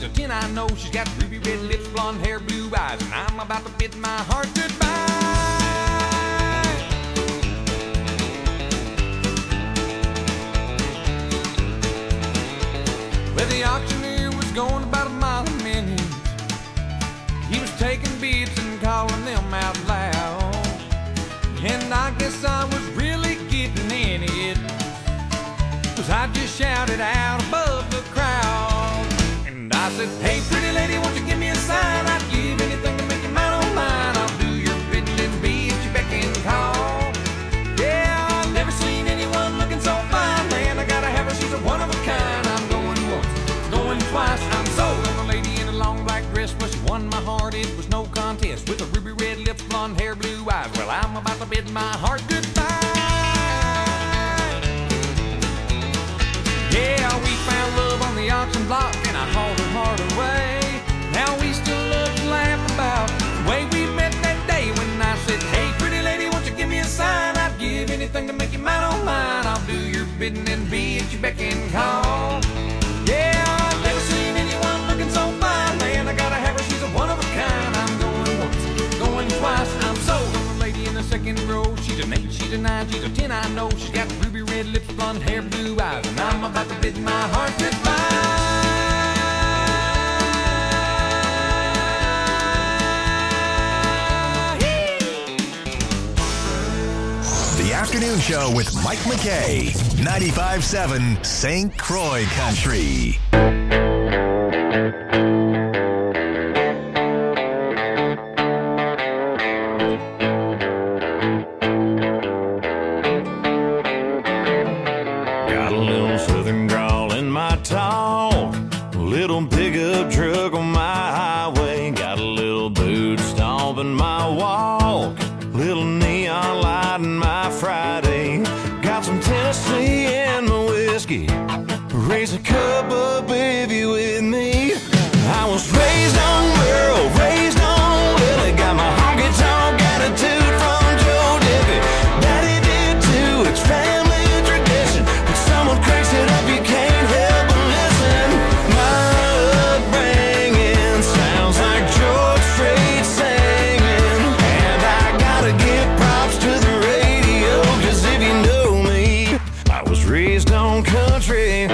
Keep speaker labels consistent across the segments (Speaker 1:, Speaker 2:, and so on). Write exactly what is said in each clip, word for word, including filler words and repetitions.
Speaker 1: a ten, I know. She's got ruby red lips, blonde hair, blue eyes, and I'm about to bid my heart goodbye. Well, the auctioneer was going about a mile a minute. He was taking bids and calling them out loud, and I guess I was really getting in it, 'cause I just shouted out above the crowd. And I said, hey, pretty lady, won't you give me a sign? I'd give anything to make you mine, oh mine. I'll do your bidding and be at your beck and call. Yeah, I've never seen anyone looking so fine. Man, I gotta have her, she's a one of a kind. I'm going once, going twice. I'm sold on a lady in a long black dress. Well, she won my heart, it was no contest. With her ruby red lips, blonde hair, blue eyes. Well, I'm about to bid my heart goodbye. Yeah, we found love on the auction block, and I hauled her heart away. Now we still love to laugh about the way we met that day when I said, hey, pretty lady, won't you give me a sign? I'd give anything to make you mine, oh mine. I'll do your bidding and be at your beck and call. Yeah, I've never seen anyone looking so fine. Man, I gotta have her, she's a one of a kind. I'm going once, going twice. I'm sold on the lady in the second row. She's an eight, she's a nine, she's a ten, I know. She's got ruby red lips, blonde hair, blue eyes, and I'm about to bid my heart goodbye.
Speaker 2: The Afternoon Show with Mike McKay, ninety-five point seven Saint Croix Country.
Speaker 3: Got a little southern drawl in my talk, a little pickup truck on my highway, got a little boot stomp in my walk, little neon light in my Friday, got some Tennessee in my whiskey, raise a cup up if you with me. I was raised on Merle, raised on Willie, got my honky-tonk attitude from Joe Diffie. Daddy did too, it's family tradition. When someone cranks it up, you can't help but listen. My upbringing sounds like George Strait singing, and I gotta give props to the radio, 'cause if you know me, I was raised on country.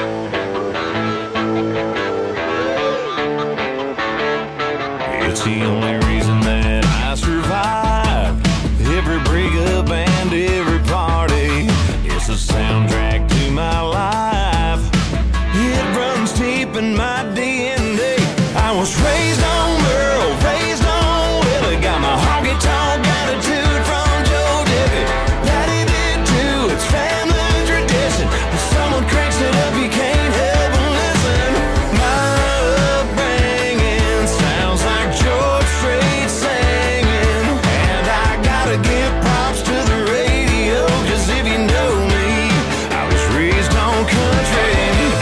Speaker 3: It's the only reason that I survived every breakup and every party. It's a soundtrack to my life. It runs deep in my D N A. I was raised on Merle, raised on Willie, got my honky-tonk attitude from Joe Diffie. Daddy did too, it's family tradition. When someone cranks it up, you can't help but listen. My upbringing sounds like George Strait singing, and I gotta give props to the radio, 'cause if you know me, I was raised on country.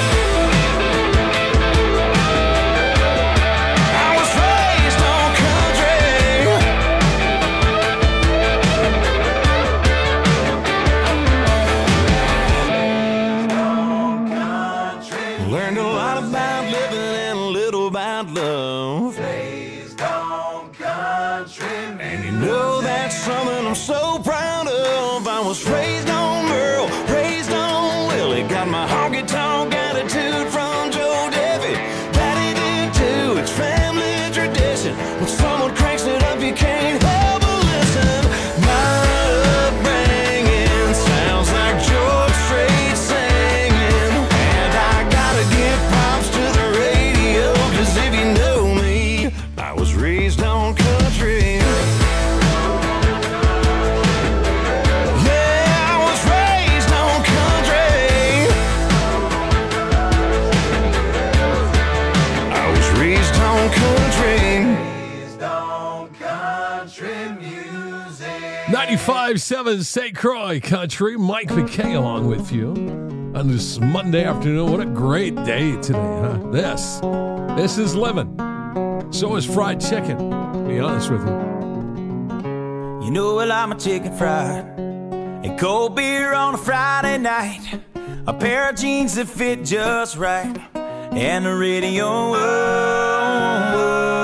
Speaker 3: I was raised on country. Learned a lot about living and a little about love. Raised on country. And you know that's something I'm so proud of. I was raised on Merle, raised on Willie, got my honky-tonk attitude from Joe Diffie. Daddy did too, it's family tradition. When someone cranks it up, you can't help but listen. My upbringing sounds like George Strait singing, and I gotta give props to the radio, 'cause if you know me, I was raised on country. Yeah, I was raised on country. I was raised on country. Raised on country music.
Speaker 4: ninety-five point seven Saint Croix Country. Mike McKay along with you on this Monday afternoon. What a great day today, huh? This, this is living. So is fried chicken, to be honest with you.
Speaker 5: You know, well, I'm a chicken fried and cold beer on a Friday night, a pair of jeans that fit just right, and the radio. Oh, oh, oh.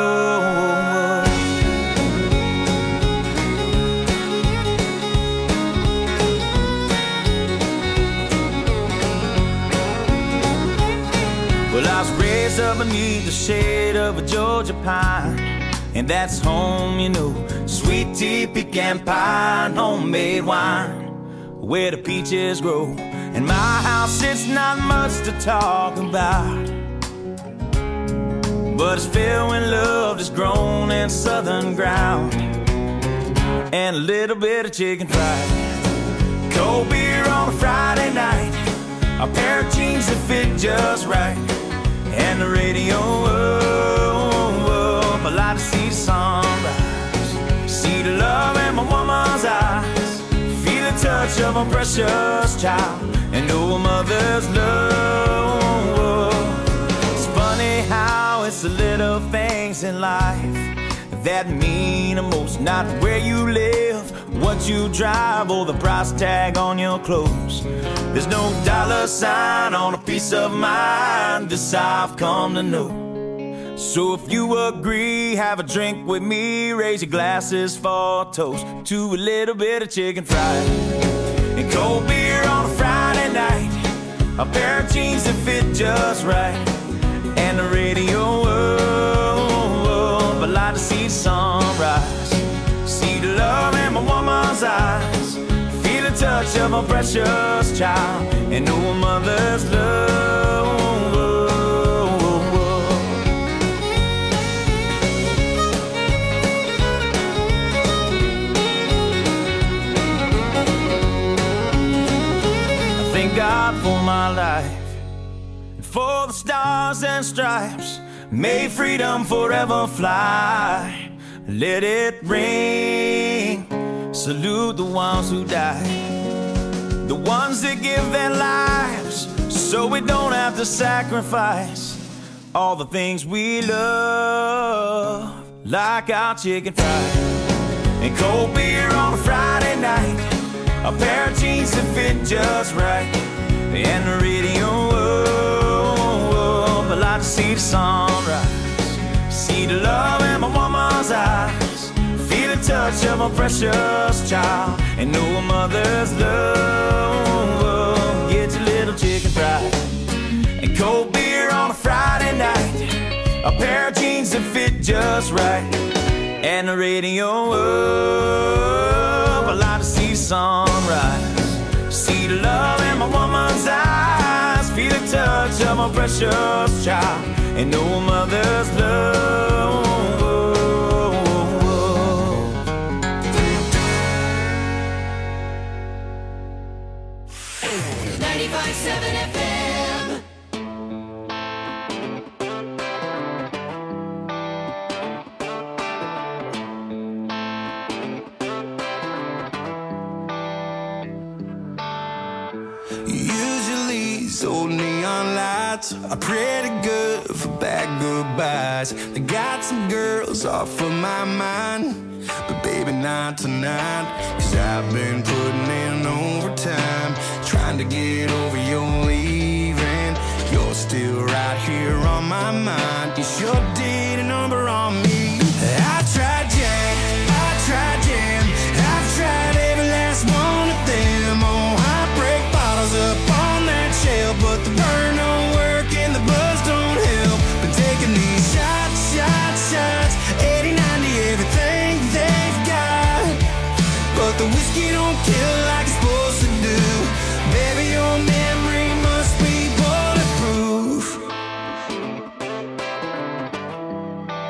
Speaker 5: Well, I was raised up beneath the shade of a Georgia pine, and that's home, you know. Sweet tea, pecan pie, and homemade wine, where the peaches grow. In my house, it's not much to talk about, but it's filled with love that's grown in southern ground, and a little bit of chicken fried. Cold beer on a Friday night, a pair of jeans that fit just right, and the radio. Oh, oh, oh, I like to see the sunrise, see the love in my woman's eyes, feel the touch of a precious child, and know a mother's love. It's funny how it's the little things in life that mean the most. Not where you live, what you drive, or the price tag on your clothes. There's no dollar sign on a piece of mind, this I've come to know. So if you agree, have a drink with me, raise your glasses for a toast to a little bit of chicken fried and cold beer on a Friday night, a pair of jeans that fit just right, and the radio. Oh, oh, I like to see the sunrise, see the love in my woman's eyes, feel the touch of a precious child, and know a mother's love. God for my life, for the stars and stripes, may freedom forever fly. Let it ring, salute the ones who died, the ones that give their lives so we don't have to sacrifice all the things we love, like our chicken fried and cold beer on a Friday night, a pair of jeans that fit just right, and the radio. Oh, oh, I like to see the sunrise, see the love in my woman's eyes, feel the touch of a precious child, and know a mother's love. Get your little chicken fried and cold beer on a Friday night, a pair of jeans that fit just right, and the radio. Oh, I like to see the sunrise, see the love in my woman's eyes, feel the touch of a precious child, and know a mother's love.
Speaker 6: ninety-five point seven F M.
Speaker 7: Old neon lights are pretty good for bad goodbyes. They got some girls off of my mind, but baby not tonight. Cause I've been putting in overtime, trying to get over your leaving. You're still right here on my mind. You sure did a number on me. I tried Jack, I tried Jam, I've tried every last one of them. Oh, I break bottles up on that shelf, but the burn don't work and the buzz don't help. Been taking these shots, shots, shots, eighty, ninety, everything they've got, but the whiskey don't kill like it's supposed to do. Baby, your memory must be bulletproof.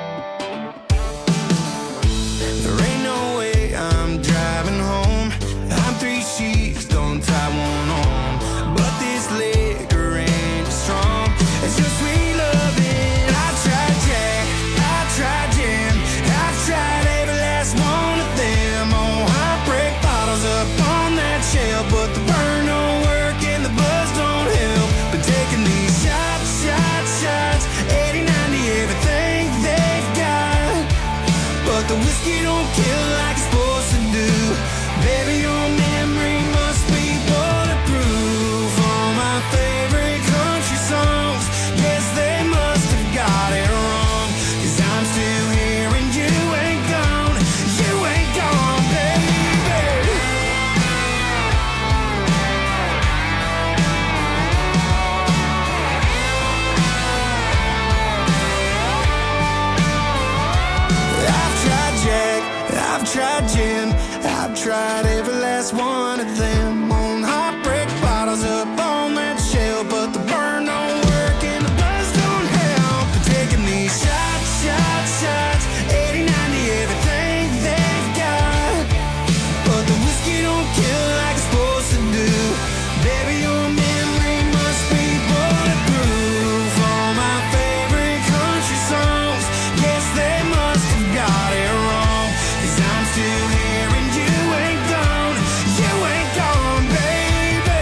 Speaker 7: I've tried gin, I've tried every last one of them. On heartbreak bottles up on that shelf, but the burn don't work and the buzz don't help. But taking these shots, shots, shots, eighty, ninety, everything they've got. But the whiskey don't kill like it's supposed to do. Baby, your memory must be bulletproof. All my favorite country songs, yes, they must have got it wrong. 'Cause I'm still here and you ain't gone. You ain't gone, baby.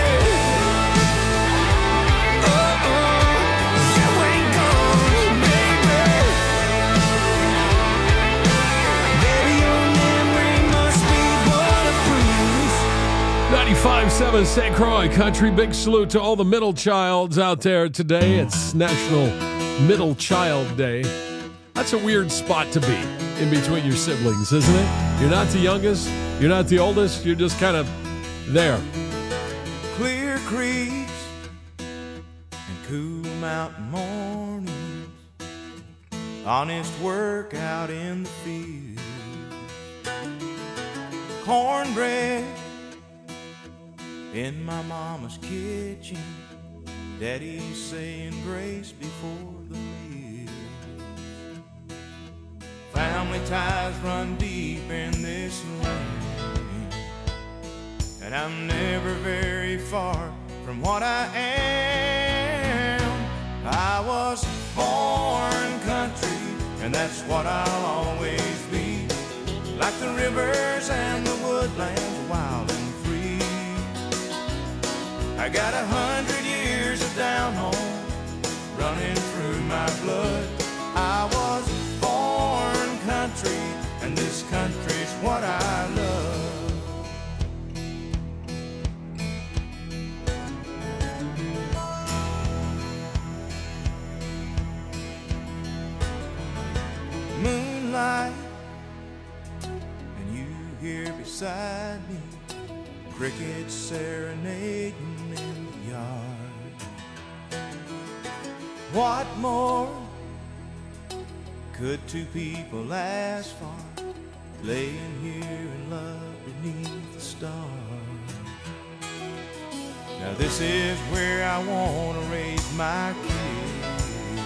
Speaker 7: Oh, oh, you ain't gone, baby. Baby, your memory must be bulletproof.
Speaker 4: ninety-five point seven Saint Croix Country. Big salute to all the middle childs out there today. It's National Middle Child Day. That's a weird spot to be in between your siblings, isn't it? You're not the youngest, you're not the oldest, you're just kind of there.
Speaker 5: Clear creeks and cool mountain mornings, honest work out in the field, cornbread in my mama's kitchen, daddy's saying grace before the meal. Family ties run deep in this land, and I'm never very far from what I am. I was born country, and that's what I'll always be. Like the rivers and the woodlands, wild and free. I got a hundred years of down home running through my blood. I was born country, and this country's what I love. Moonlight, and you here beside me, crickets serenading in the yard. What more could two people ask for, laying here in love beneath the stars? Now this is where I want to raise my kids,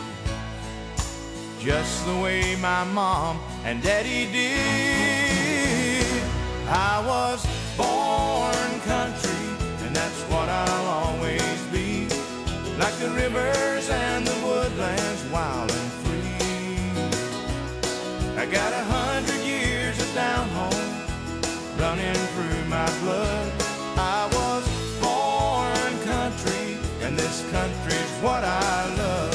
Speaker 5: just the way my mom and daddy did. I was born country, and that's what I'll always be. Like the rivers and the woodlands, wild and free. I got a hundred years of down home running through my blood. I was born country, and this country's what I love.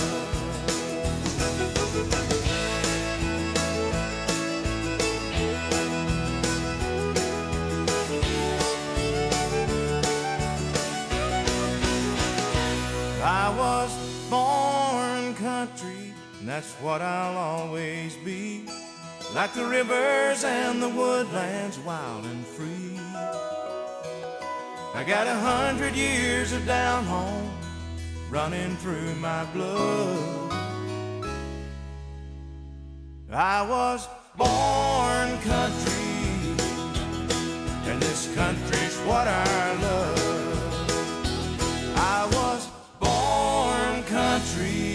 Speaker 5: I was born country, and that's what I'll always be. Like the rivers and the woodlands, wild and free. I got a hundred years of down home running through my blood. I was born country, and this country's what I love. I was born country.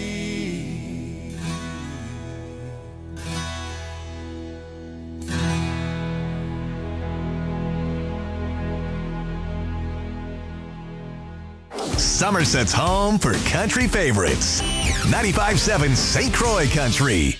Speaker 2: Somerset's home for country favorites. ninety-five point seven Saint Croix Country.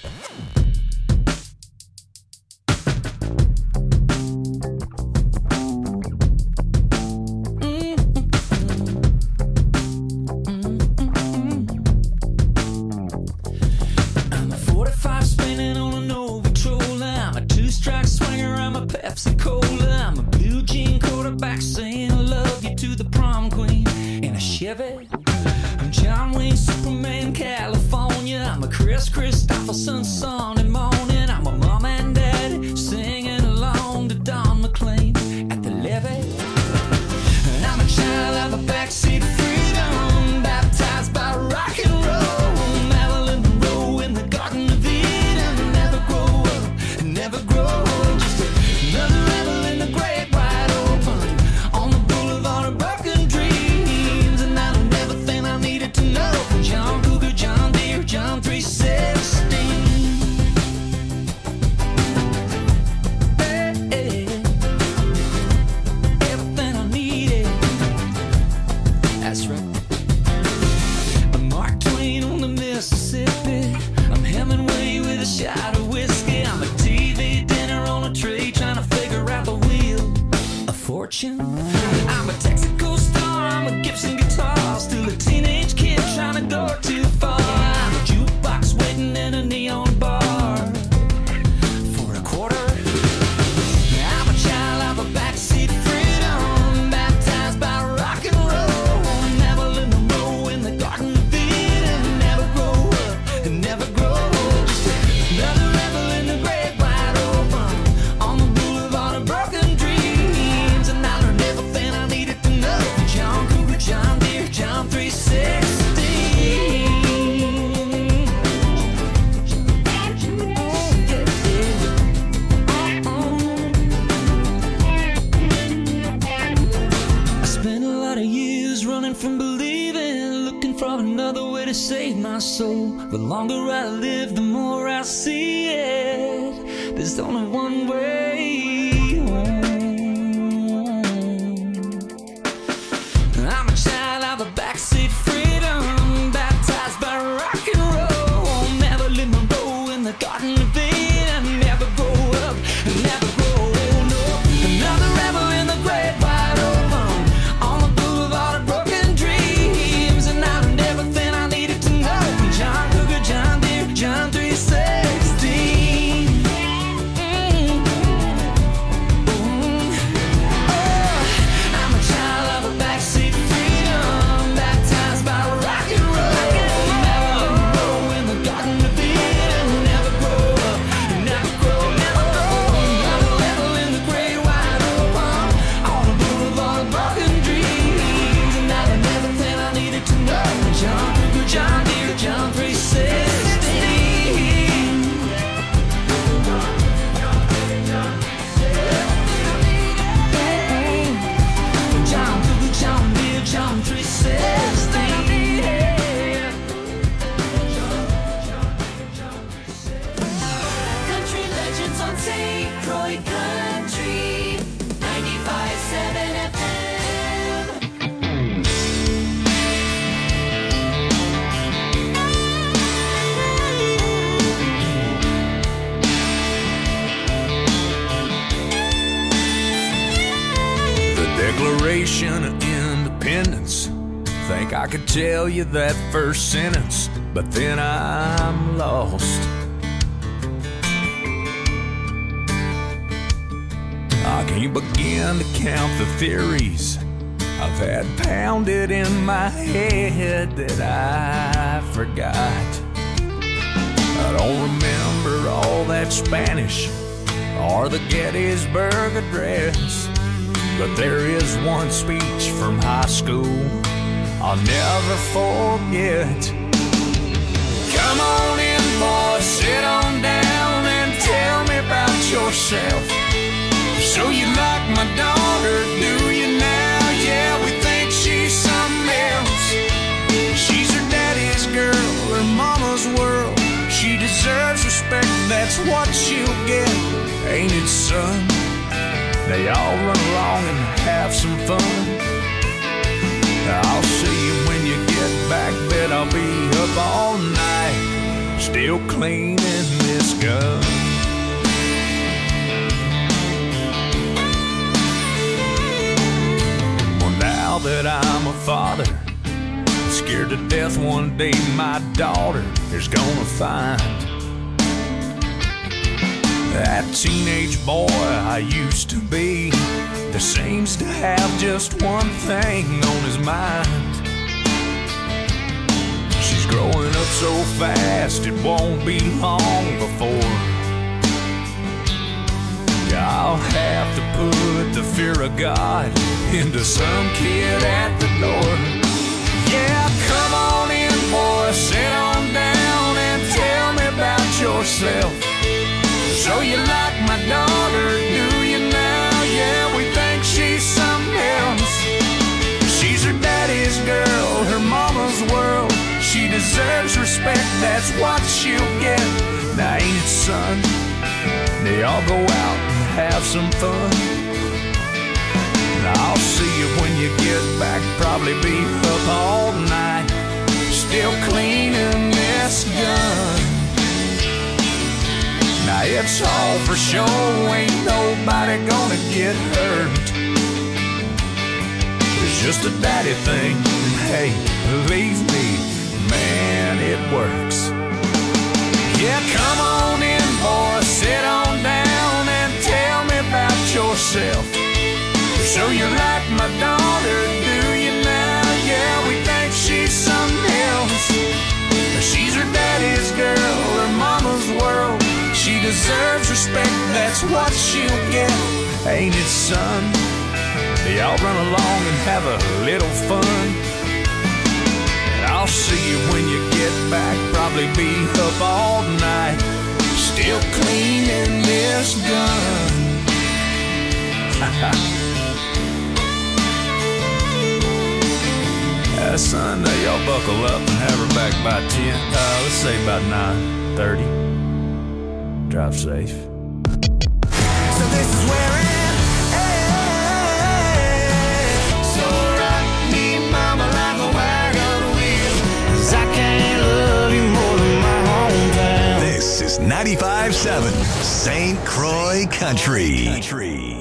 Speaker 8: I'm a forty-five spinning on a Nova Troller. I'm a two-strike swinger. I'm a Pepsi Cola. I'm a blue jean quarterback saying I love you to the prom queen in a Chevy. I'm John Wayne, Superman, California. I'm a Chris Christopherson Sunday morning. I'm a mom and daddy singing along to Don McLean at the levee. And I'm a child of a backseat freedom, baptized by rock and roll. Marilyn Monroe in the Garden of Eden. Never grow up, never grow old. Just addiction. I'm a Texaco star, I'm a Gibson guitar, still a teenage kid trying to go too far. I'm a jukebox waiting in a neon bar for a quarter. I'm a child of a backseat freedom, baptized by rock and roll. Never live no more in the Garden of Eden. Never grow up and never grow old. Just another rebel in the great wide open, on the boulevard of broken dreams. And I learned everything I needed to know. John Cougar, John Deere, John three sixty. I spent a lot of years running from believing, looking for another way to save my soul. The longer I live, the more I see it. There's only one way home. I'm a child of a backseat freedom, baptized by rock and roll. Never live my role in the Garden of Eden. Never grow up, never grow old. No, another rebel in the great wide open, on the boulevard of broken dreams. And I learned everything I needed to know. John Cougar, John Deere, John three sixty. Mm. Mm. Oh, I'm a child of a backseat freedom, baptized by rock and roll. Never grow in the Garden of Eden. Never grow up, never grow, never grow. Another level in the great wide open, on the boulevard of broken dreams. And I learned everything I needed to know. John Cougar, John Deere, John three sixty. John Cougar, John Deere, John three sixty.
Speaker 6: Country legends on Saint Croix Country ninety-five point seven F M.
Speaker 5: The Declaration of Independence. Think I could tell you that first sentence, but then I'm lost. I can't begin to count the theories I've had pounded in my head that I forgot. I don't remember all that Spanish or the Gettysburg Address, but there is one speech from high school I'll never forget. Come on in, boy, sit on down and tell me about yourself. So you like my daughter, do you now? Yeah, we think she's something else. She's her daddy's girl, her mama's world. She deserves respect, that's what she'll get, ain't it, son? They all run along and have some fun. I'll see you when you get back, bet I'll be up all night, still cleaning this gun. Well, now that I'm a father, scared to death one day my daughter is gonna find that teenage boy I used to be that seems to have just one thing on his mind. She's growing up so fast it won't be long before I'll have to put the fear of God into some kid at the door. Yeah, come on in, boy, sit on down and tell me about yourself. So you like my daughter, do you now? Yeah, we think she's something else. She's her daddy's girl, her mama's world. She deserves respect, that's what she'll get. Now ain't it, son? They all go out and have some fun. Now I'll see you when you get back, probably be up all night, still cleaning this gun. Now it's all for show, ain't nobody gonna get hurt. just a daddy thing. And hey, believe me, man, it works. Yeah, come on in, boy, sit on down and tell me about yourself. So you like my daughter, do you now? Yeah, we think she's something else. She's her daddy's girl, her mama's world. She deserves respect, that's what she'll get. Ain't it, son? Y'all run along and have a little fun. And I'll see you when you get back. Probably be up all night, still cleaning this gun. uh, son, uh, y'all buckle up and have her back by ten. Uh, let's say about nine thirty. Drive safe. So this is where it
Speaker 2: ninety-five seven Saint Croix Country. Country.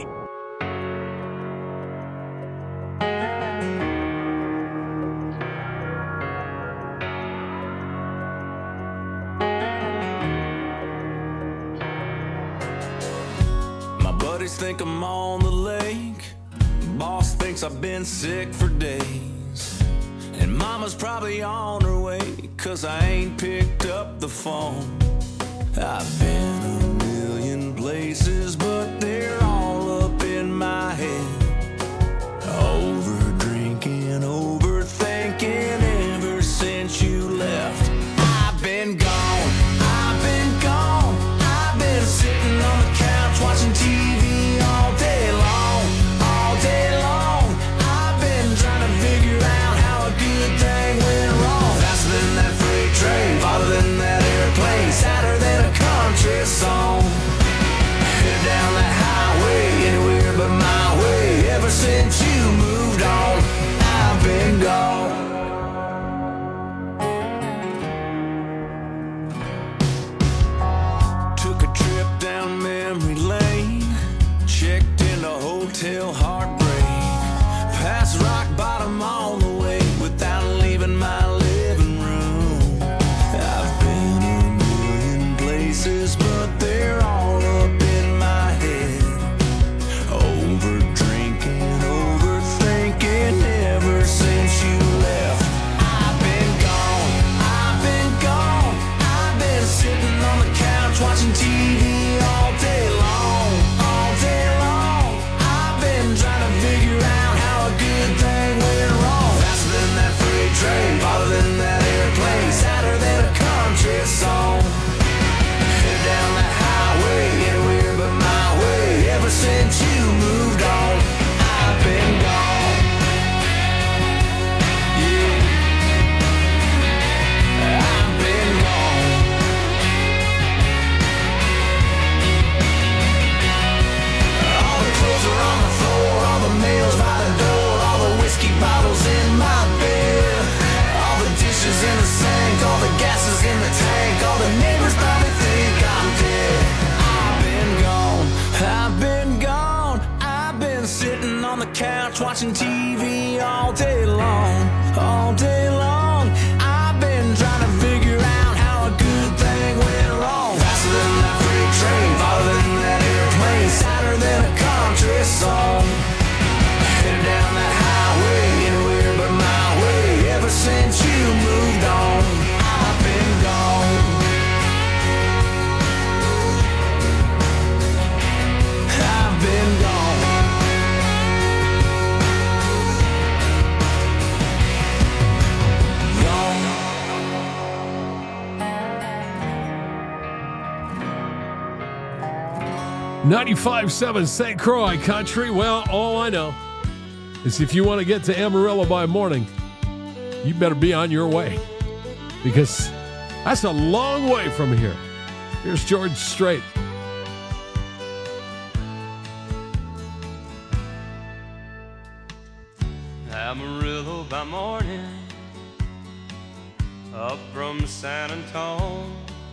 Speaker 5: My buddies think I'm on the lake. Boss thinks I've been sick for days. And mama's probably on her way, cause I ain't picked up the phone. I've been a million places, but they're all up in my head. Over drinking, overthinking ever since you left. I've been gone, I've been gone. I've been sitting on the couch watching T V all day long, all day long. I've been trying to figure out how a good thing went wrong. Faster than that freight train, farther than that airplane, sadder than a country song. Headed down the highway, anywhere but my way. Ever since you moved on, I've been gone. Took a trip down memory lane, checked into Hotel Heartbreak, past rock bottom on the way without leaving my living room. I've been a million places, but they're all up in my head. Over drinking, overthinking ever since you left. I've been gone, I've been gone. I've been sitting on the couch watching T V all day long, all day long. I've been trying to figure out how a good thing went wrong. Faster than that freight train, farther than that airplane, sadder than a country song. Headed down the highway, anywhere but my way. Ever since you moved on, I've been gone. Yeah, I've been gone. All the clothes are on the floor, all the mail's by the door, all the whiskey bottles in my bed, all the dishes in the sink, all the gases in the tank, all the neighbors probably think I'm dead. I've been gone, I've been gone. I've been sitting on the couch watching T V all day long, all day long. I've been trying to figure out how a good thing went wrong. Faster than that freight train, farther than that airplane, sadder than a country song. Headed down that highway, anywhere but my way. Ever since you moved on, I've been gone. I've been gone.
Speaker 4: ninety-five seven Saint Croix Country. Well, all I know is if you want to get to Amarillo by morning, you better be on your way, because that's a long way from here. Here's George Strait.
Speaker 9: Amarillo by morning, up from San Antonio.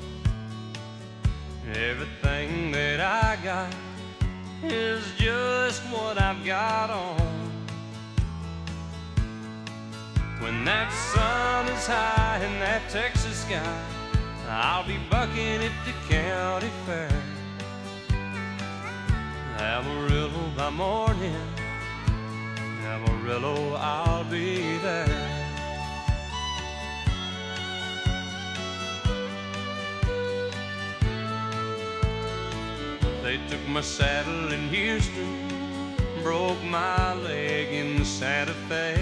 Speaker 9: Everything that I got is just what I've got on. When that sun is high in that Texas sky, I'll be bucking at the county fair. Amarillo by morning, Amarillo, I'll be there. They took my saddle in Houston, broke my leg in Santa Fe,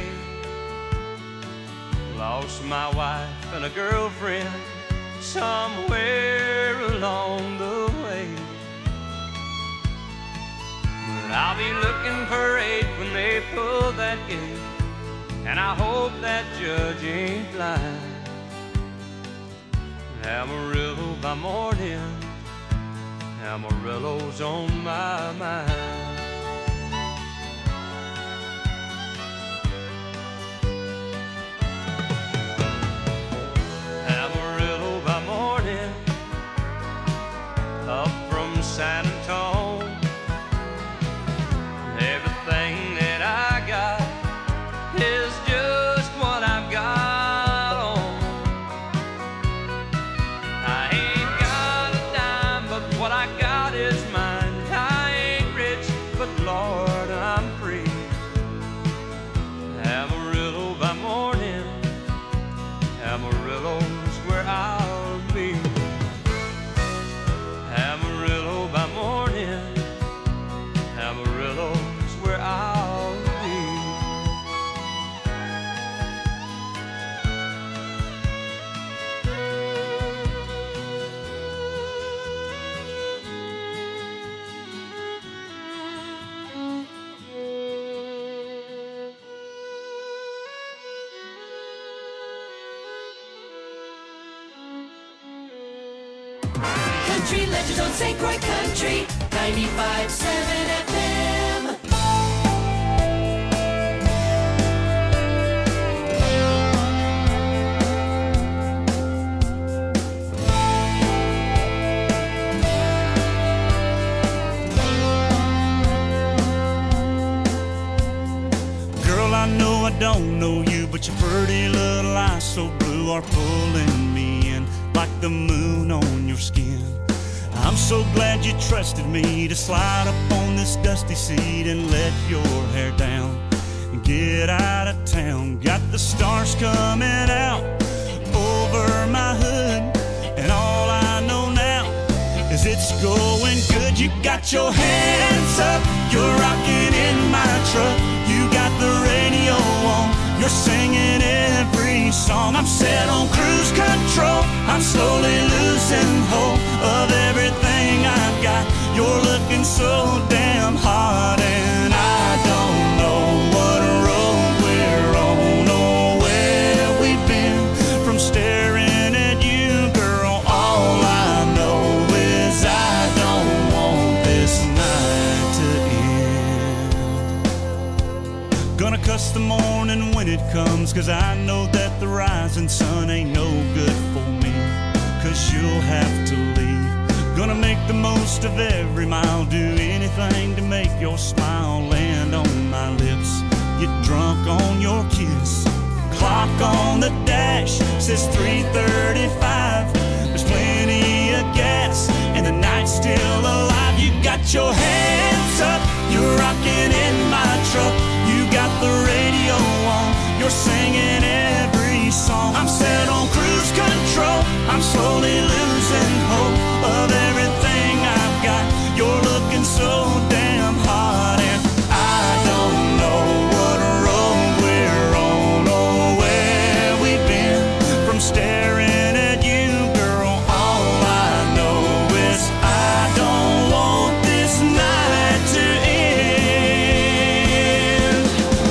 Speaker 9: lost my wife and a girlfriend somewhere along the way. But I'll be looking for eight when they pull that gate, and I hope that judge ain't blind. Amarillo by morning, Amarillo's on my mind. Amarillo by morning, up from San Antonio. Everything that I got is just what I've got on. I ain't got a dime, but what I got is mine. I ain't rich, but Lord, I'm free. Amarillo by morning, Amarillo's where I'll be. Amarillo by morning, Amarillo's where I'll be.
Speaker 6: Country Legends on Saint Croix Country, ninety-five point seven F M.
Speaker 5: Girl, I know I don't know you, but your pretty little eyes so blue are pulling me in like the moon on your skin. I'm so glad you trusted me to slide up on this dusty seat and let your hair down and get out of town. Got the stars coming out over my hood, and all I know now is it's going good. You got your hands up, you're rocking in my truck. You got the radio on, you're singing every song. I'm set on cruise control, I'm slowly losing hope of everything I've got. You're looking so damn hot, and I don't know what road we're on or where we've been from staring at you, girl. All I know is I don't want this night to end. Gonna cuss the morning when it comes, 'cause I know that the rising sun ain't no good for me, 'cause you'll have to leave. Gonna make the most of every mile, do anything to make your smile land on my lips. Get drunk on your kiss. Clock on the dash says three thirty-five. There's plenty of gas and the night's still alive. You got your hands up, you're rocking in my truck. You got the radio on, you're singing every song. I'm set on cruise control, I'm slowly losing hope of everything I've got. You're looking so damn hot, and I don't know what road we're on or where we've been from staring at you, girl. All I know is I don't want this night to end.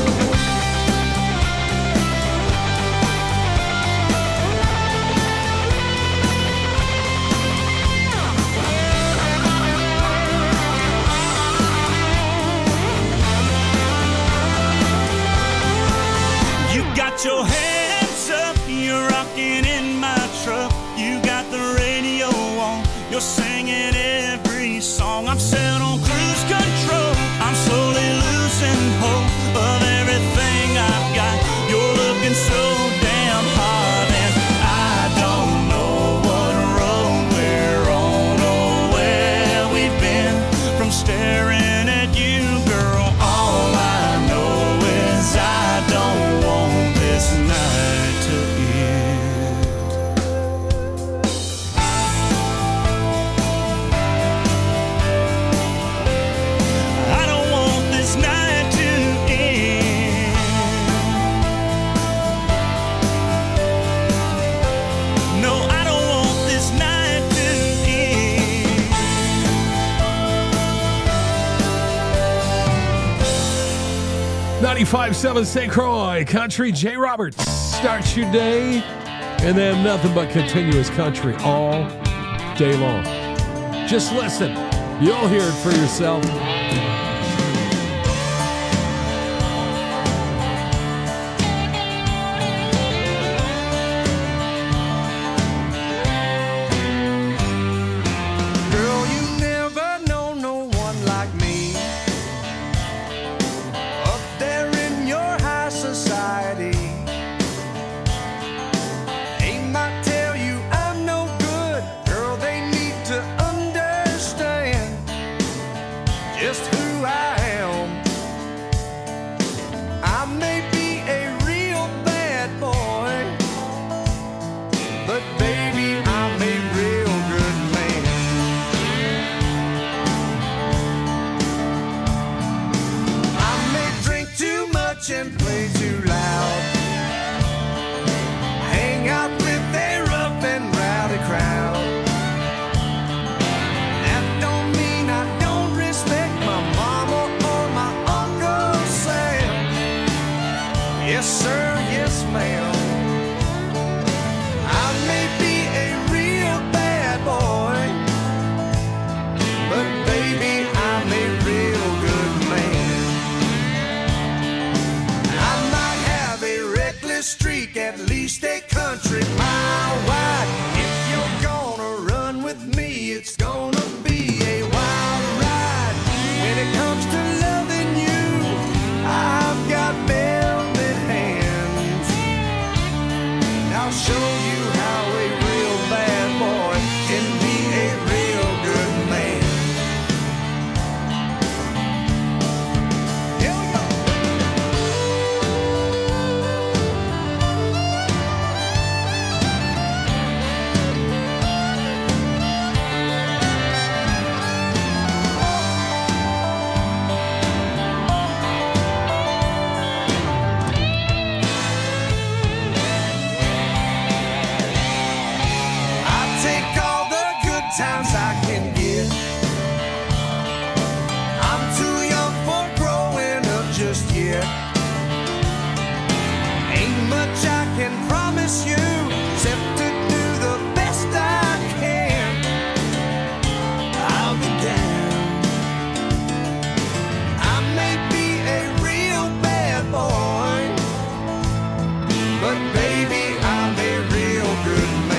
Speaker 5: You got your hands up, you're rocking in my truck. You got the radio on, you're singing every song. I'm set on cruise control, I'm slowly losing hope of everything I've got. You're looking so
Speaker 4: ninety-five point seven Saint Croix Country. Jay Roberts starts your day, and then nothing but continuous country all day long. Just listen. You'll hear it for yourself.
Speaker 1: And play too loud. Hang out with a rough and rowdy crowd. That don't mean I don't respect my mama or my Uncle Sam. Yes sir, yes ma'am. I may be a real bad boy, but baby I'm a real good man. Streak, at least a country mile wide. If you're gonna run with me, it's gonna be a wild ride. When it comes to loving you, I've got velvet hands. And I'll show you how a real bad boy can be a real good man. Here we go. Times I can get. I'm too young for growing up just yet. Ain't much I can promise you except to do the best I can. I'll be down. I may be a real bad boy, but baby I'm a real good man.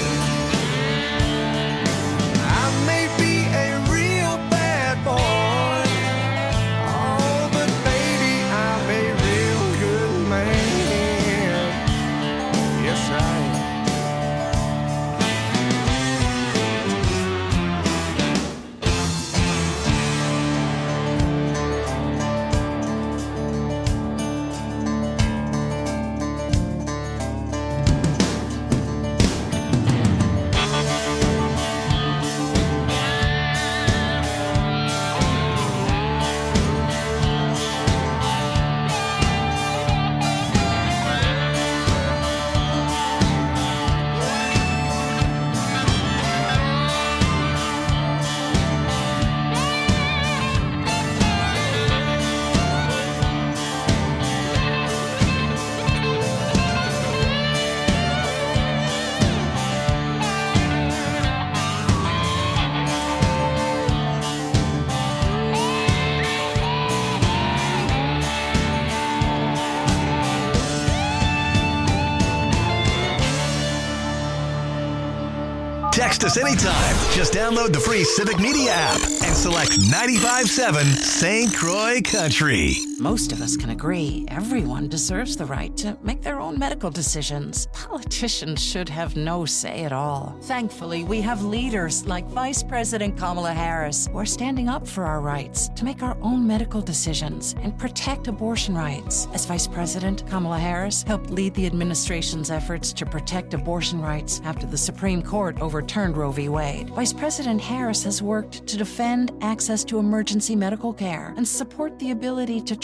Speaker 2: Text us anytime. Just download the free Civic Media app and select ninety-five point seven Saint Croix Country.
Speaker 10: Most of us can agree everyone deserves the right to make their own medical decisions. Politicians should have no say at all. Thankfully, we have leaders like Vice President Kamala Harris who are standing up for our rights to make our own medical decisions and protect abortion rights. As Vice President, Kamala Harris helped lead the administration's efforts to protect abortion rights after the Supreme Court overturned Roe v. Wade. Vice President Harris has worked to defend access to emergency medical care and support the ability to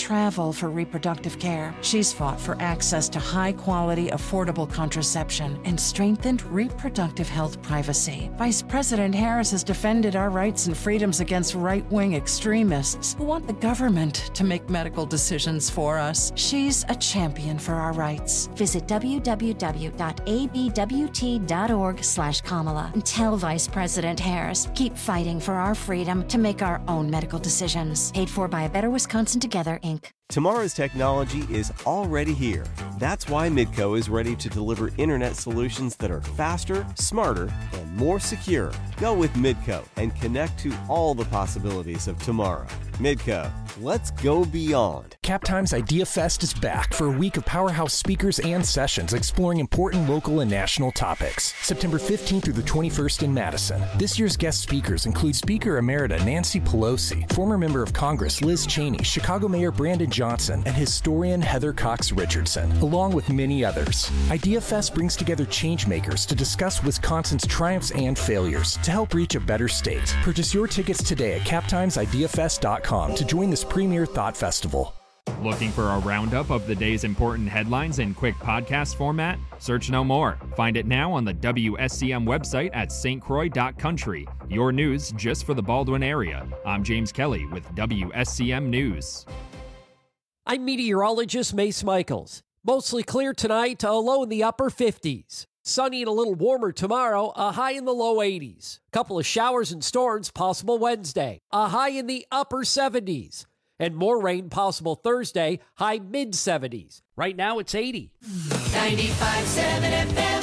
Speaker 10: travel for reproductive care. She's fought for access to high-quality, affordable contraception and strengthened reproductive health privacy. Vice President Harris has defended our rights and freedoms against right-wing extremists who want the government to make medical decisions for us. She's a champion for our rights.
Speaker 11: Visit w w w dot a b w t dot org slash Kamala and tell Vice President Harris, keep fighting for our freedom to make our own medical decisions. Paid for by A Better Wisconsin Together, Incorporated.
Speaker 12: Tomorrow's technology is already here. That's why Midco is ready to deliver internet solutions that are faster, smarter, and more secure. Go with Midco and connect to all the possibilities of tomorrow. Midco, let's go beyond.
Speaker 13: Captime's Idea Fest is back for a week of powerhouse speakers and sessions exploring important local and national topics. September fifteenth through the twenty-first in Madison. This year's guest speakers include Speaker Emerita Nancy Pelosi, former member of Congress Liz Cheney, Chicago Mayor Brandon Johnson, and historian Heather Cox Richardson, along with many others. Idea Fest brings together changemakers to discuss Wisconsin's triumphs and failures to help reach a better state. Purchase your tickets today at captimes idea fest dot com to join this premier thought festival.
Speaker 14: Looking for a roundup of the day's important headlines in quick podcast format? Search no more. Find it now on the W S C M website at s t croix dot country. Your news just for the Baldwin area. I'm James Kelly with W S C M News.
Speaker 15: I'm meteorologist Mace Michaels. Mostly clear tonight, a low in the upper fifties. Sunny and a little warmer tomorrow, a high in the low eighties. Couple of showers and storms possible Wednesday, a high in the upper seventies. And more rain possible Thursday, high mid seventies. Right now it's eighty.
Speaker 6: ninety-five point seven F M.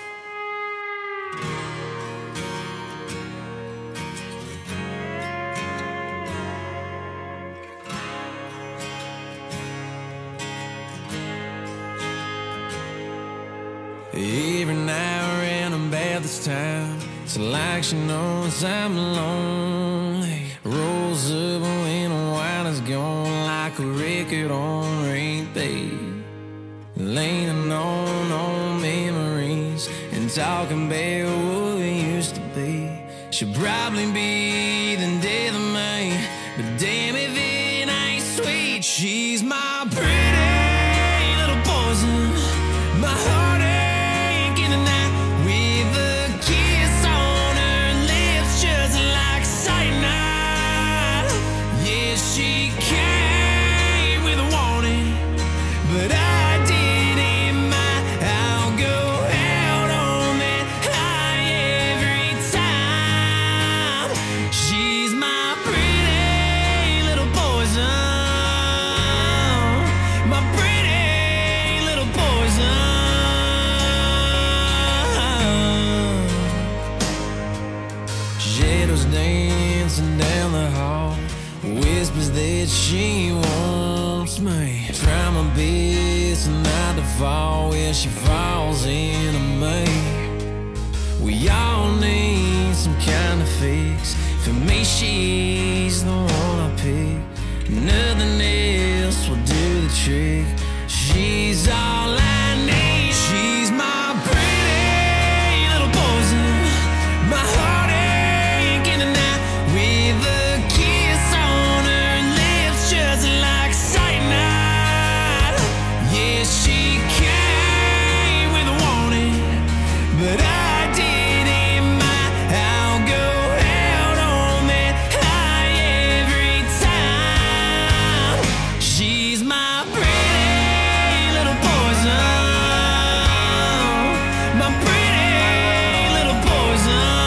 Speaker 7: Every now and then about this time, it's like she knows I'm lonely. Rolls up when the wine is gone like a record on repeat. Leaning on old memories and talking about what we used to be. She'll probably be the death of me, but damn if it ain't sweet. She's my pretty little poison, my heart. She wants me. Try my best not to fall where she falls into me. We all need some kind of fix. For me, she's the one I pick. Nothing else will do the trick. She's all I need. She's my pretty little poison, my heartache in the night with a kiss on her. Just like cyanide. Yeah, she came with a warning, but I didn't mind. I'll go out on that high every time. She's my pretty little poison, my pretty little poison.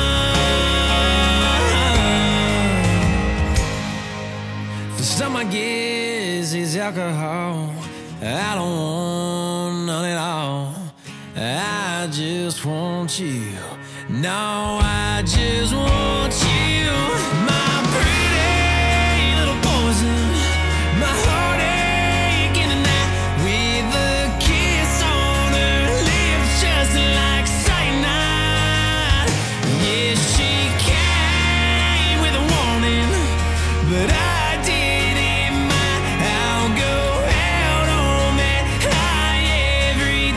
Speaker 7: Some I guess is alcohol. I don't want none at all. I just want you. No, I just want you. My pretty little poison, my heartache in the night with a kiss on her lips just like cyanide. Yeah, she came with a warning, but I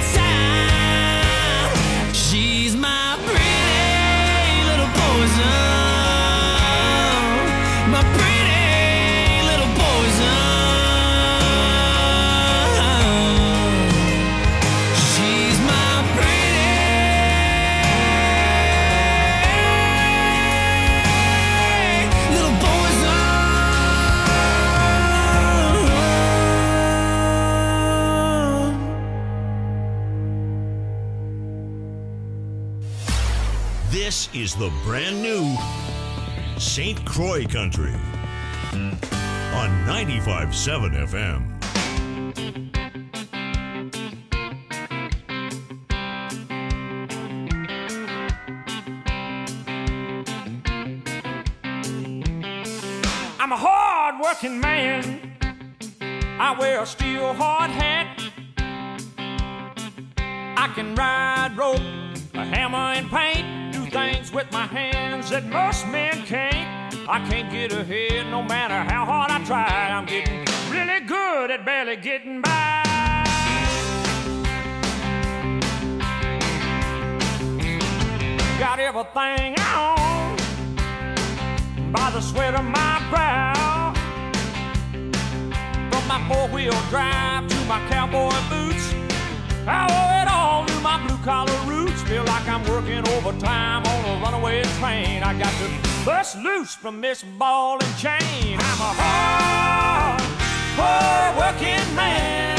Speaker 7: She's my pretty little poison.
Speaker 16: This is the brand new Saint Croix Country on ninety-five point seven F M.
Speaker 9: I'm a hard-working man. I wear a steel hard hat. I can ride rope, a hammer and paint, do things with my hands that most men can't. I can't get ahead no matter how hard I try. I'm getting really good at barely getting by. Got everything I own by the sweat of my brow. From my four-wheel drive to my cowboy boots, I owe it all to my blue-collar roots. Feel like I'm working overtime on a runaway train. I got to bust loose from this ball and chain. I'm a hard, hard-working man.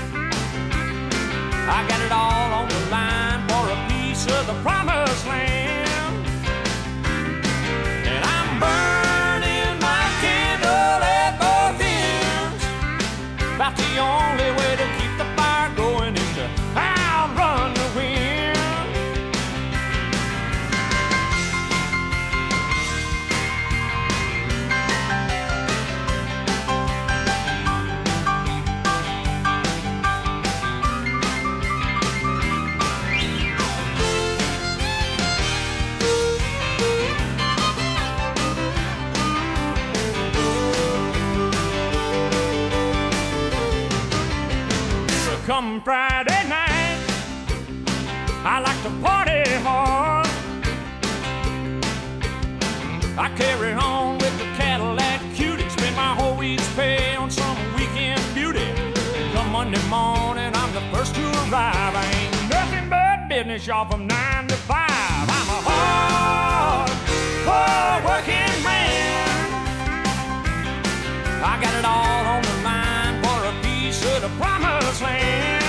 Speaker 9: I got it all on the line for a piece of the promised land. And I'm burning my candle at both ends. About the only way to keep the fire going is to outrun the wind. Come Friday night, I like to party hard. I carry on with the Cadillac Cutie, spend my whole week's pay on some weekend beauty. Come Monday morning, I'm the first to arrive. I ain't nothing but business, y'all, from nine to five. I'm a hard, hard working man. I got it all on the line for a piece of the promised land.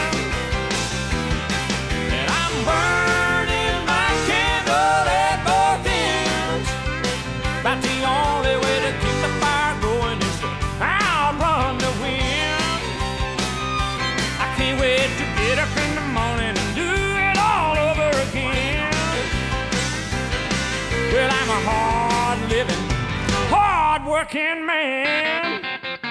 Speaker 9: And I'm burning my candle at both ends. About the only way to keep the fire going is to outrun the wind. I can't wait to get up in the morning and do it all over again. Well, I'm a hard-living, hard-working man.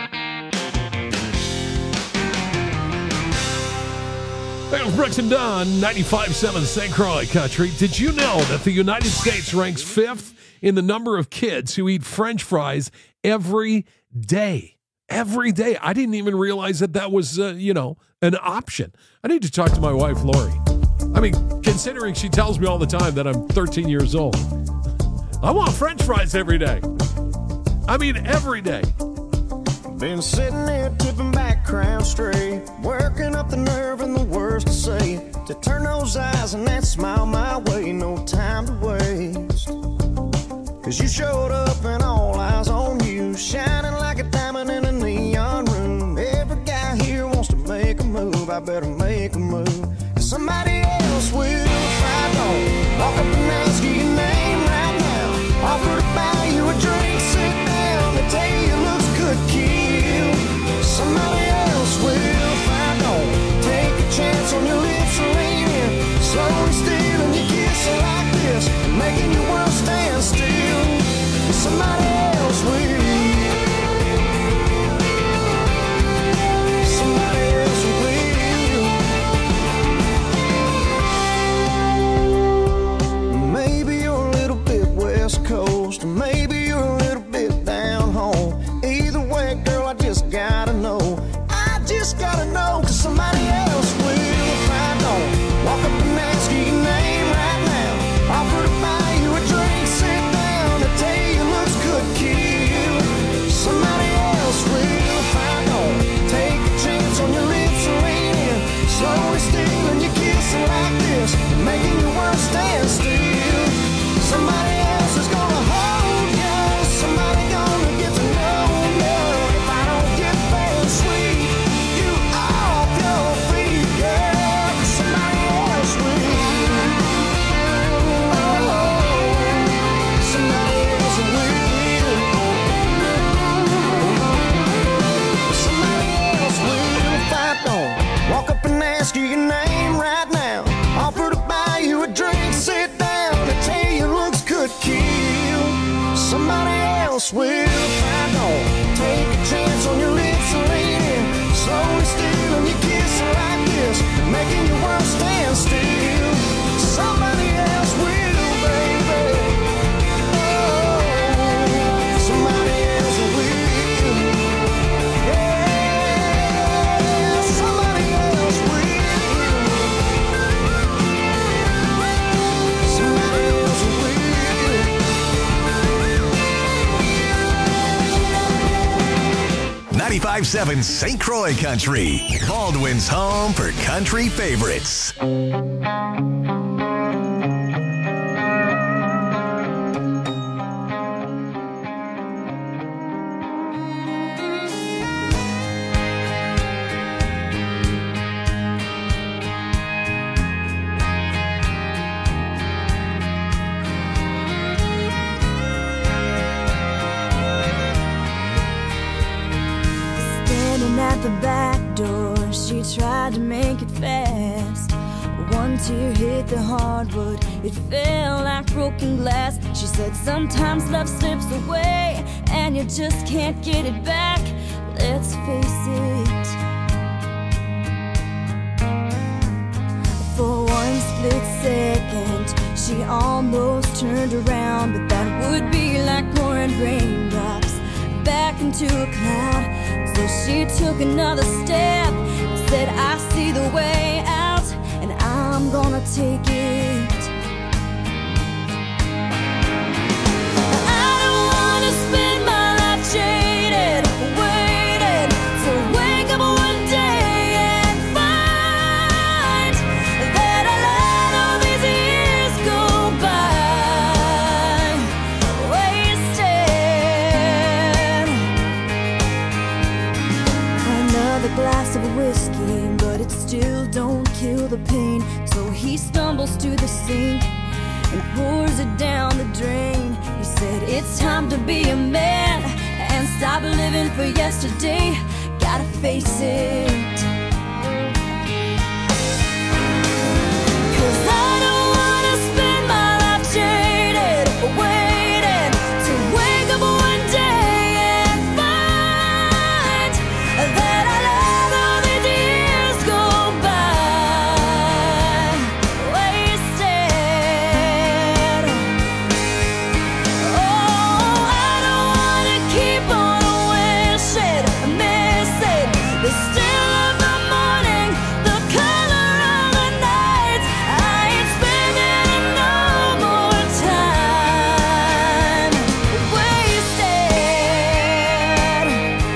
Speaker 4: Well, Brooks and Dunn, ninety-five point seven Saint Croix Country. Did you know that the United States ranks fifth in the number of kids who eat French fries every day? Every day. I didn't even realize that that was, uh, you know, an option. I need to talk to my wife, Lori. I mean, considering she tells me all the time that I'm thirteen years old. I want French fries every day. I mean, every day.
Speaker 17: Been sitting there tipping back crown straight, working up the nerve and the words to say, to turn those eyes and that smile my way, no time to waste. Cause you showed up and all eyes on you, shining like a diamond in a neon room. Every guy here wants to make a move, I better make a move. Cause somebody else will if I don't walk up and ask you your name right now. Offer to buy you a drink, sit down, they tell you it looks good, kid. Somebody else will if I don't take a chance on your lips and lean in, slowly stealing your kiss like this, making your world stand still. Somebody else will. Somebody else will.
Speaker 2: ninety-five seven Saint Croix Country, Baldwin's home for country favorites.
Speaker 18: At the back door, she tried to make it fast. One tear hit the hardwood, it fell like broken glass. She said sometimes love slips away and you just can't get it back. Let's face it. For one split second, she almost turned around, but that would be like pouring raindrops back into a cloud. So she took another step and said, I see the way out, and I'm gonna take it. I don't wanna spend my life jaded, waiting to wake up one day and find that I let all these years go by wasted. Another glass of whiskey, but it still don't kill the pain. So he stumbles to the sink and pours it down the drain. He said, it's time to be a man and stop living for yesterday. Gotta face it. 'Cause I don't wanna spend my life jaded, waiting to wake up one day and find that I let all these years go by wasted. Oh, I don't wanna keep on wishing, missing the still of the morning, the color of the night. I ain't spending no more time wasted.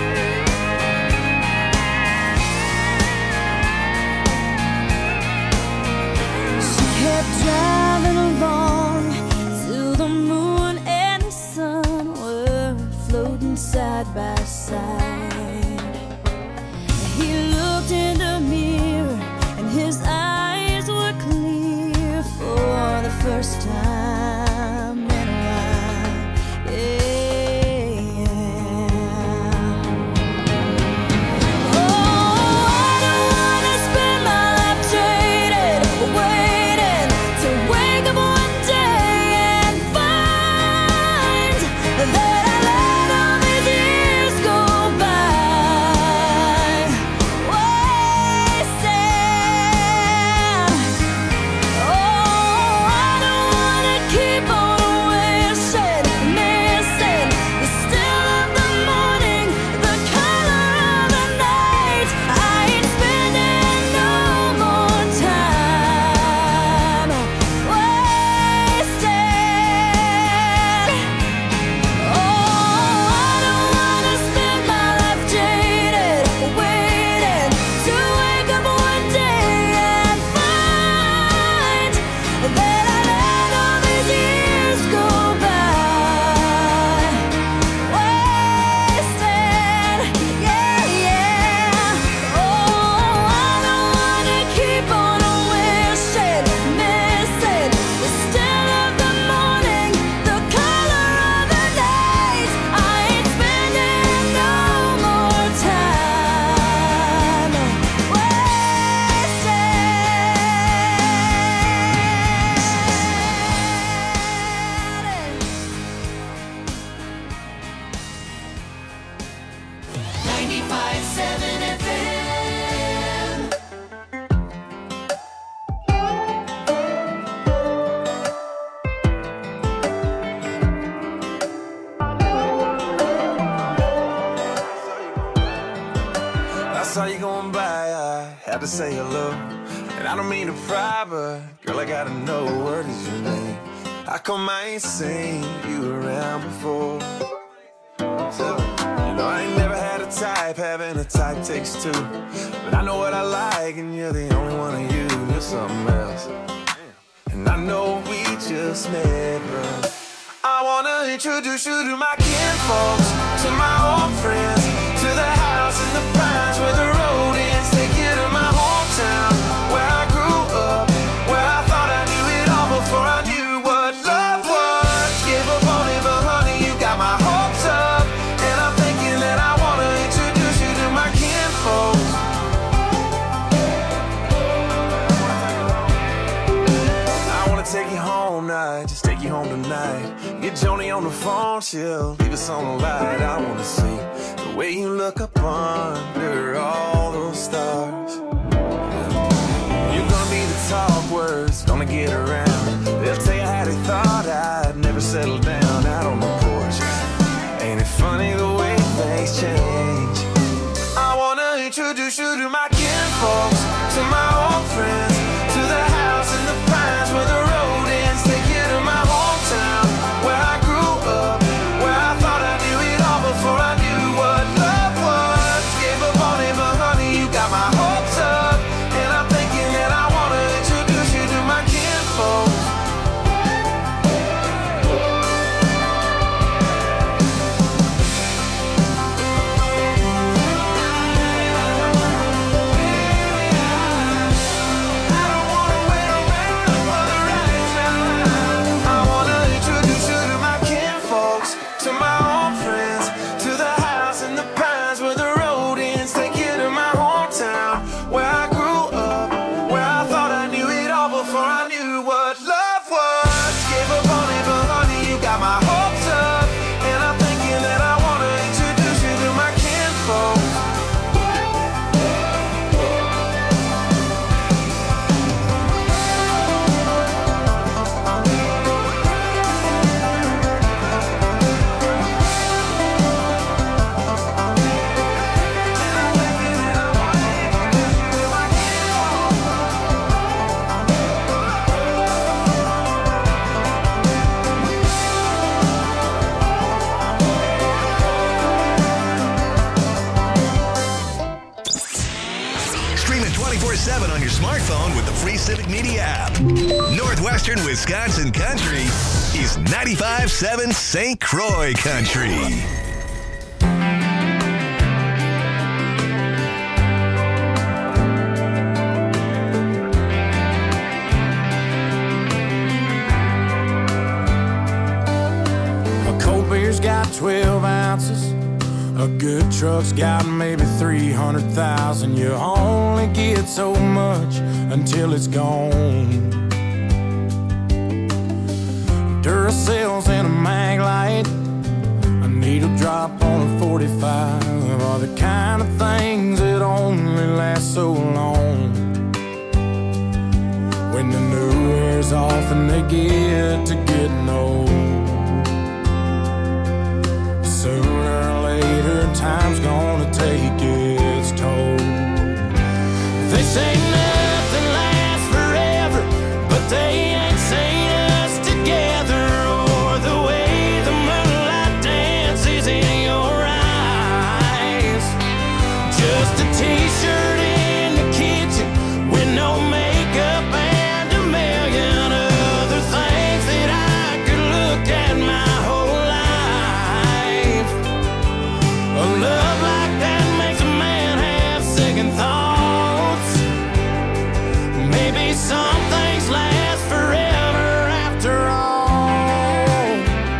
Speaker 18: She kept driving along till the moon and the sun were floating side by side. He looked in the mirror and his eyes were clear for the first time in a while. Yeah. Oh, I don't wanna spend my life jaded, waiting to wake up one day and find that I let all these years go by wasted. Oh, I don't wanna keep on wishing, missing the still of the morning, the color of the night. I ain't spending no more time wasted. Oh, I don't wanna spend my life jaded, waiting to wake up one day and find that I let all these years go by wasted. Yeah, yeah. Oh, I don't wanna keep on wishing, missing the still of the morning, the color of the night. I ain't spending no more time wasted.
Speaker 6: ninety-five seven F M.
Speaker 7: I saw you going by, I had to say hello. And I don't mean to pry, but girl, I gotta know what is your name. How come I ain't seen you around before? So, you know, I ain't never had a type, had having a type takes two. But I know what I like, and you're the only one of you. You're something else. And I know we just met, bro. I wanna introduce you to my kinfolks, to my old friends, to the house in the pines where the road ends. Take you to my hometown, where I grew up, where I thought I knew it all before I knew what love was. Gave up on it, but honey, you got my hopes up. And I'm thinking that I wanna introduce you to my kinfolks. I wanna take you home night, just take you home tonight. Get Joni on the phone, she'll leave us on the light. I wanna see the way you look up under all those stars. You're gonna be the talk words, gonna get around. They'll tell you how they thought I'd never settle down out on the porch. Ain't it funny the way things change? I wanna introduce you to my kinfolks, to my old friends, to the house in the pines where the road ends. Take you to my hometown, where I grew up, where I thought I knew it all before I knew what love was. Gave up on it, but honey, you got my hopes up. And I'm thinking that I wanna introduce you to my kinfolks.
Speaker 2: seven on your smartphone with the free Civic Media app. Northwestern Wisconsin Country is ninety-five seven Saint Croix Country.
Speaker 17: A cold beer's got twelve ounces. A good truck's got maybe three hundred thousand. You only get so much until it's gone. Duracells and a mag light, a needle drop on a forty-five are the kind of things that only last so long. When the new wears off and they get to getting old, sooner or later time's gonna take its toll. They say nothing lasts forever, but they ain't seen us together, or the way the moonlight dances in your eyes. Just a t-shirt in the kitchen with no makeup and a million other things that I could look at my whole life. A love like that makes a man have second thoughts. Maybe some things last forever after all.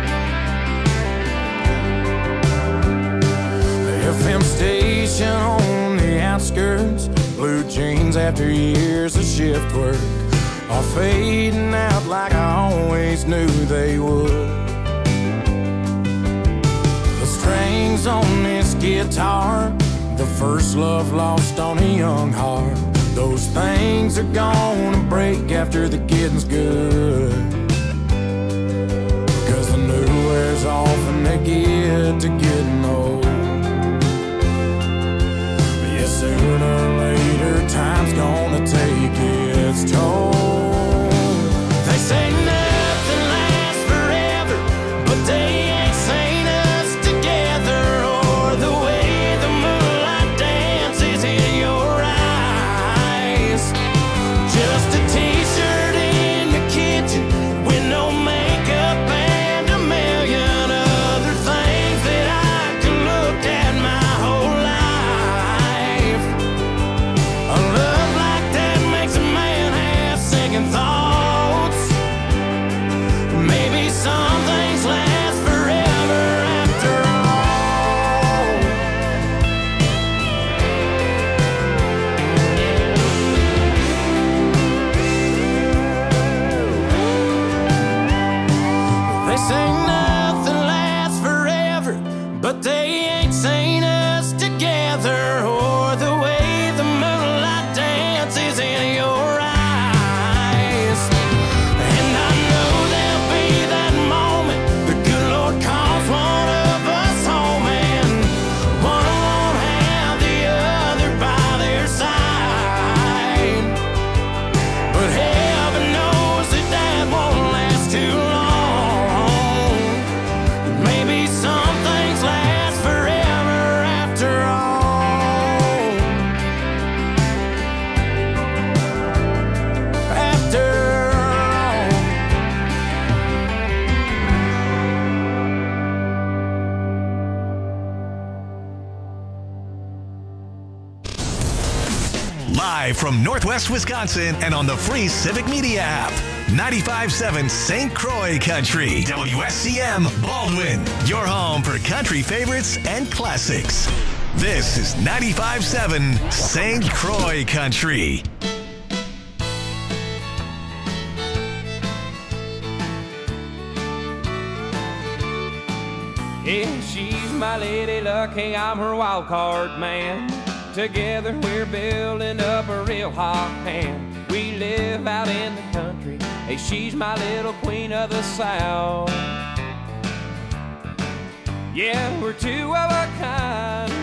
Speaker 17: The F M station on the outskirts, blue jeans after years of shift work, are fading out like I always knew they would. The strings on this guitar, the first love lost on a young heart, those things are gonna break after the getting's good. Cause the new wears off and they get to getting old. But yeah, sooner or later time's gonna take its toll. They say nothing lasts forever, but they ain't seen us together, or the way the moonlight
Speaker 2: live from Northwest Wisconsin and on the free Civic Media app. ninety-five point seven Saint Croix Country. W S C M Baldwin. Your home for country favorites and classics. This is ninety-five point seven Saint Croix Country.
Speaker 1: Yeah, she's my lady luck, hey, I'm her wild card man. Together we're building up a real hot hand. We live out in the country, hey, she's my little queen of the South. Yeah, we're two of a kind,